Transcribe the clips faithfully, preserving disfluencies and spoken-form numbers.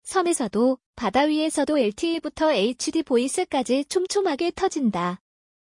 섬에서도 바다 위에서도 엘티이부터 에이치디 보이스까지 촘촘하게 터진다.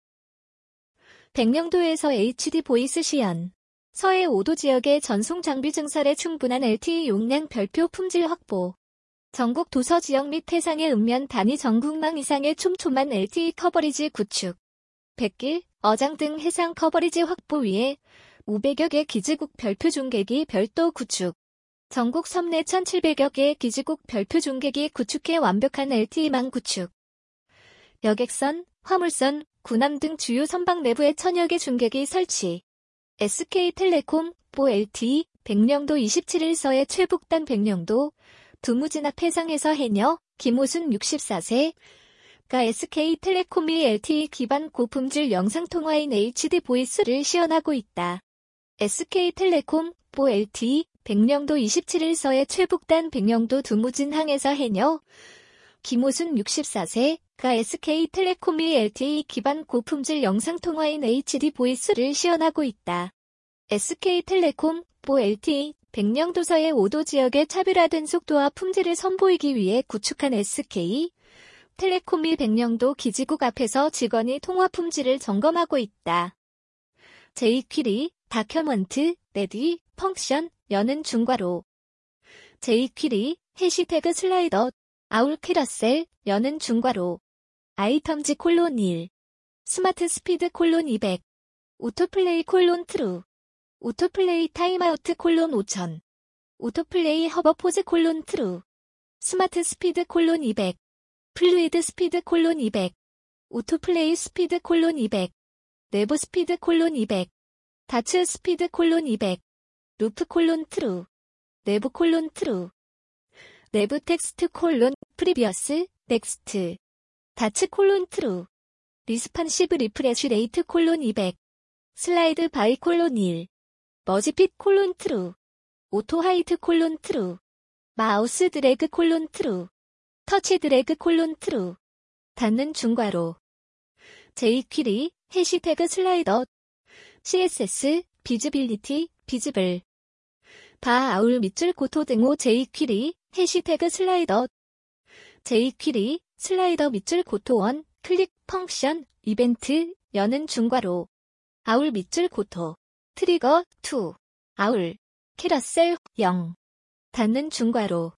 백령도에서 에이치디 보이스 시연. 서해 오 도 지역의 전송 장비 증설에 충분한 엘티이 용량 별표 품질 확보. 전국 도서 지역 및 해상의 읍면 단위 전국망 이상의 촘촘한 엘티이 커버리지 구축. 백길, 어장 등 해상 커버리지 확보 위에 오백여 개 기지국 별표 중계기 별도 구축. 전국 섬 내 천칠백여 개 기지국 별표 중계기 구축해 완벽한 엘티이망 구축. 여객선, 화물선, 군함 등 주요 선박 내부에 천여 개 중계기 설치. 에스케이텔레콤, 보 엘티이, 백령도 이십칠 일서의 최북단 백령도, 두무진 앞 해상에서 해녀, 김호순 육십사 세가 에스케이텔레콤이 엘티이 기반 고품질 영상통화인 에이치디 보이스를 시연하고 있다. 에스케이텔레콤, 보 엘티이, 백령도 이십칠 일서의 최북단 백령도 두무진 항에서 해녀, 김호순 육십사 세가 에스케이텔레콤이 엘티이 기반 고품질 영상통화인 에이치디 보이스를 시연하고 있다. 에스케이텔레콤, 보 엘티이, 백령도서의 오 도 지역의 차별화된 속도와 품질을 선보이기 위해 구축한 에스케이텔레콤이 백령도 기지국 앞에서 직원이 통화 품질을 점검하고 있다. 제이퀴리, 다큐먼트, 레디, 펑션, 여는 중괄호. 제이퀴리, 해시태그 슬라이더, 아울 캐러셀, 여는 중괄호. 아이텀즈 콜론 일. 스마트 스피드 콜론 이백. 오토플레이 콜론 트루. 오토플레이 타임아우트 콜론 오천. 오토플레이 허버포즈 콜론 트루. 스마트 스피드 콜론 이백. 플루이드 스피드 콜론 이백. 오토플레이 스피드 콜론 이백. 내부 스피드 콜론 이백. 다츠 스피드 콜론 이백. 루프 콜론 트루. 내부 콜론 트루. 내부 텍스트 콜론 프리비어스 넥스트. 다츠 콜론 트루. 리스판시브 리프레쉬 레이트 콜론 이백. 슬라이드 바이 콜론 일. 머지핏 콜론 트루. 오토 하이트 콜론 트루. 마우스 드래그 콜론 트루. 터치 드래그 콜론 트루. 닫는 중괄호. 제이퀴리, 해시태그 슬라이더. 씨에스에스, 비즈빌리티, 비즈블. 바 아울 밑줄 고토 등호 제이퀴리, 해시태그 슬라이더. 제이퀴리, 슬라이더 밑줄 고토 원, 클릭, 펑션, 이벤트, 여는 중괄호. 아울 밑줄 고토. 트리거, 이. 아울. 캐러셀, 영. 닫는 중괄호.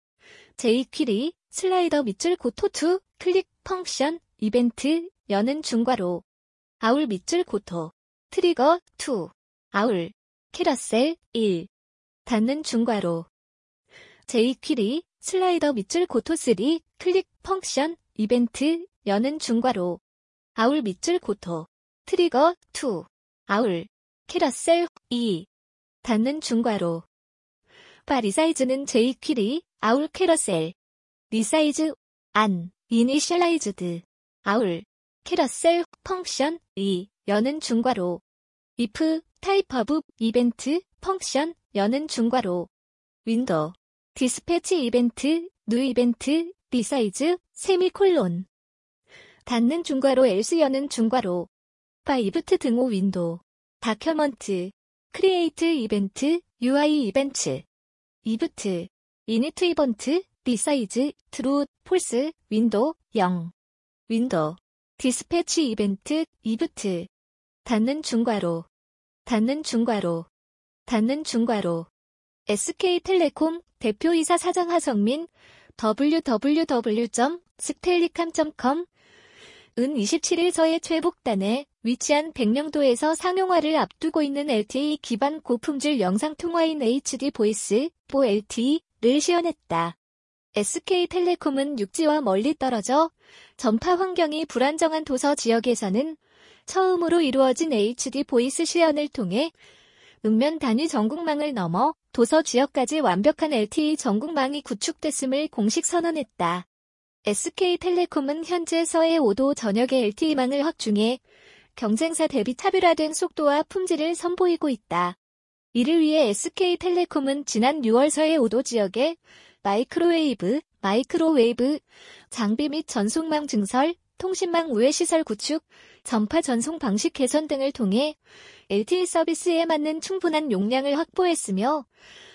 제이퀴리, 슬라이더 밑줄 고토 이, 클릭, 펑션, 이벤트, 여는 중괄호. 아울 밑줄 고토. 트리거, 이. 아울. 캐러셀, 일. 닫는 중괄호. 제이퀴리, 슬라이더 밑줄 고토 삼, 클릭, 펑션, 이벤트, 여는 중괄호. 아울 밑줄 고토. 트리거, 이. 아울. 캐러셀, 이. 닫는 중괄호. 바 리사이즈는 제이퀴리, 아울 캐러셀. 리사이즈, 안, 이니셜라이즈드. 아울. 캐러셀, 펑션, 이. 여는 중괄호. if, 타입 오브, 이벤트, 펑션, 여는 중괄호. 윈도우. 디스패치 이벤트, 뉴 이벤트, 리사이즈, 세미콜론. 닫는 중괄호 else 여는 중괄호. 바 이브트 등호 윈도우. 다큐먼트. 크리에이트 이벤트, 유아이 이벤트. 이브트. 이니트 이벤트, 리사이즈, 트루, 폴스, 윈도우, 영. 윈도우. 디스패치 이벤트, 이브트. 닫는 중괄호. 닫는 중괄호. 닫는 중괄호. 에스케이텔레콤 대표이사 사장 하성민 더블유 더블유 더블유 점 스텔리캄 점 컴 은 이십칠 일서의 최북단에 위치한 백령도에서 상용화를 앞두고 있는 엘티이 기반 고품질 영상통화인 에이치디 보이스, 보 엘티이를 시연했다. 에스케이텔레콤은 육지와 멀리 떨어져 전파 환경이 불안정한 도서 지역에서는 처음으로 이루어진 에이치디 보이스 시연을 통해 읍면 단위 전국망을 넘어 도서 지역까지 완벽한 엘티이 전국망이 구축됐음을 공식 선언했다. 에스케이텔레콤은 현재 서해 오 도 전역의 엘티이망을 확충해 경쟁사 대비 차별화된 속도와 품질을 선보이고 있다. 이를 위해 에스케이텔레콤은 지난 유월 서해 오 도 지역에 마이크로웨이브, 마이크로웨이브 장비 및 전송망 증설, 통신망 우회 시설 구축, 전파 전송 방식 개선 등을 통해 엘티이 서비스에 맞는 충분한 용량을 확보했으며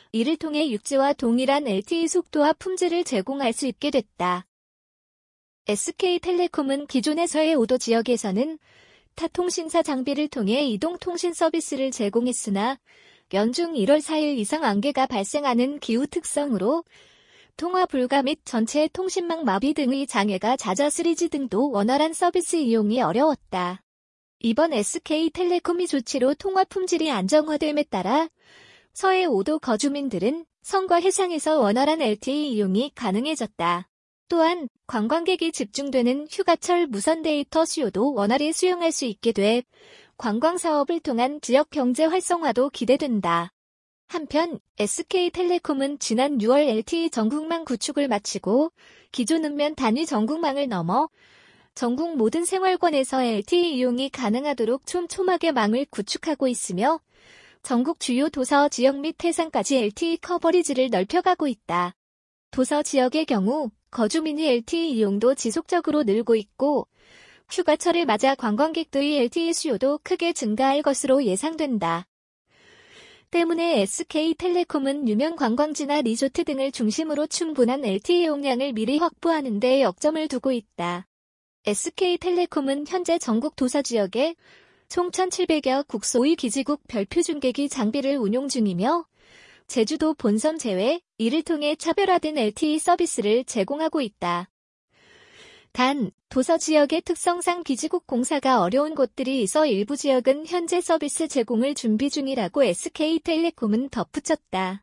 이를 통해 육지와 동일한 엘티이 속도와 품질을 제공할 수 있게 됐다. 에스케이텔레콤은 기존의 서해 오 도 지역에서는 타 통신사 장비를 통해 이동통신 서비스를 제공했으나 연중 일월 사일 이상 안개가 발생하는 기후 특성으로 통화 불가 및 전체 통신망 마비 등의 장애가 잦아 쓰리지 등도 원활한 서비스 이용이 어려웠다. 이번 에스케이텔레콤의 조치로 통화 품질이 안정화됨에 따라 서해 오 도 거주민들은 섬과 해상에서 원활한 엘티이 이용이 가능해졌다. 또한 관광객이 집중되는 휴가철 무선 데이터 수요도 원활히 수용할 수 있게 돼 관광사업을 통한 지역 경제 활성화도 기대된다. 한편 에스케이텔레콤은 지난 유월 엘티이 전국망 구축을 마치고 기존 읍면 단위 전국망을 넘어 전국 모든 생활권에서 엘티이 이용이 가능하도록 촘촘하게 망을 구축하고 있으며 전국 주요 도서 지역 및 해상까지 엘티이 커버리지를 넓혀가고 있다. 도서 지역의 경우 거주민의 엘티이 이용도 지속적으로 늘고 있고 휴가철을 맞아 관광객들의 엘티이 수요도 크게 증가할 것으로 예상된다. 때문에 에스케이텔레콤은 유명 관광지나 리조트 등을 중심으로 충분한 엘티이 용량을 미리 확보하는 데 역점을 두고 있다. 에스케이텔레콤은 현재 전국 도서 지역에 총 천칠백여 국소의 기지국 별표 중계기 장비를 운용 중이며 제주도 본섬 제외 이를 통해 차별화된 엘티이 서비스를 제공하고 있다. 단, 도서 지역의 특성상 기지국 공사가 어려운 곳들이 있어 일부 지역은 현재 서비스 제공을 준비 중이라고 에스케이텔레콤은 덧붙였다.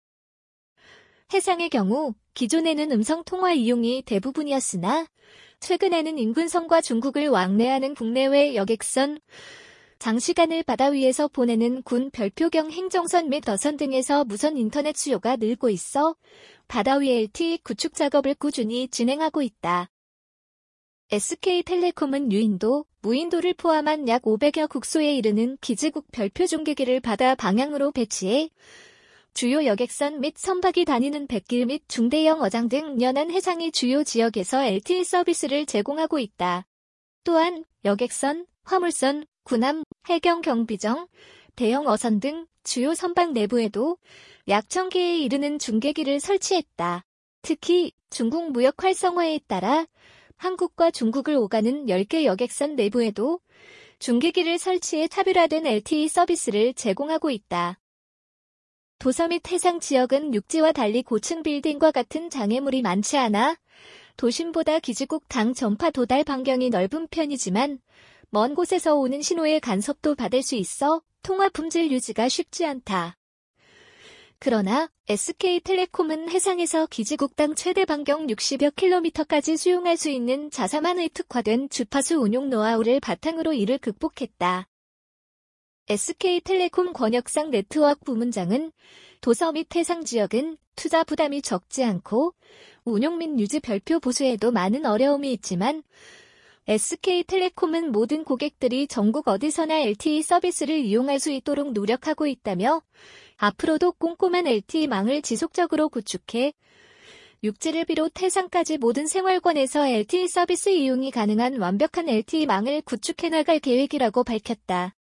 해상의 경우 기존에는 음성 통화 이용이 대부분이었으나 최근에는 인근섬과 중국을 왕래하는 국내외 여객선, 장시간을 바다 위에서 보내는 군 별표경 행정선 및 어선 등에서 무선 인터넷 수요가 늘고 있어 바다 위 엘티이 구축 작업을 꾸준히 진행하고 있다. 에스케이텔레콤은 유인도, 무인도를 포함한 약 오백여 국소에 이르는 기지국 별표 중계기를 바다 방향으로 배치해 주요 여객선 및 선박이 다니는 뱃길 및 중대형 어장 등 연안 해상의 주요 지역에서 엘티이 서비스를 제공하고 있다. 또한 여객선, 화물선, 군함, 해경 경비정, 대형 어선 등 주요 선박 내부에도 약 천 개에 이르는 중계기를 설치했다. 특히 중국 무역 활성화에 따라 한국과 중국을 오가는 열 개 여객선 내부에도 중계기를 설치해 차별화된 엘티이 서비스를 제공하고 있다. 도서 및 해상 지역은 육지와 달리 고층 빌딩과 같은 장애물이 많지 않아 도심보다 기지국 당 전파 도달 반경이 넓은 편이지만 먼 곳에서 오는 신호의 간섭도 받을 수 있어 통화 품질 유지가 쉽지 않다. 그러나 에스케이텔레콤은 해상에서 기지국당 최대 반경 육십여 킬로미터까지 수용할 수 있는 자사만의 특화된 주파수 운용 노하우를 바탕으로 이를 극복했다. 에스케이텔레콤 권혁상 네트워크 부문장은 도서 및 해상 지역은 투자 부담이 적지 않고 운용 및 유지 별표 보수에도 많은 어려움이 있지만 에스케이텔레콤은 모든 고객들이 전국 어디서나 엘티이 서비스를 이용할 수 있도록 노력하고 있다며 앞으로도 꼼꼼한 엘티이망을 지속적으로 구축해 육지를 비롯 해상까지 모든 생활권에서 엘티이 서비스 이용이 가능한 완벽한 엘티이망을 구축해 나갈 계획이라고 밝혔다.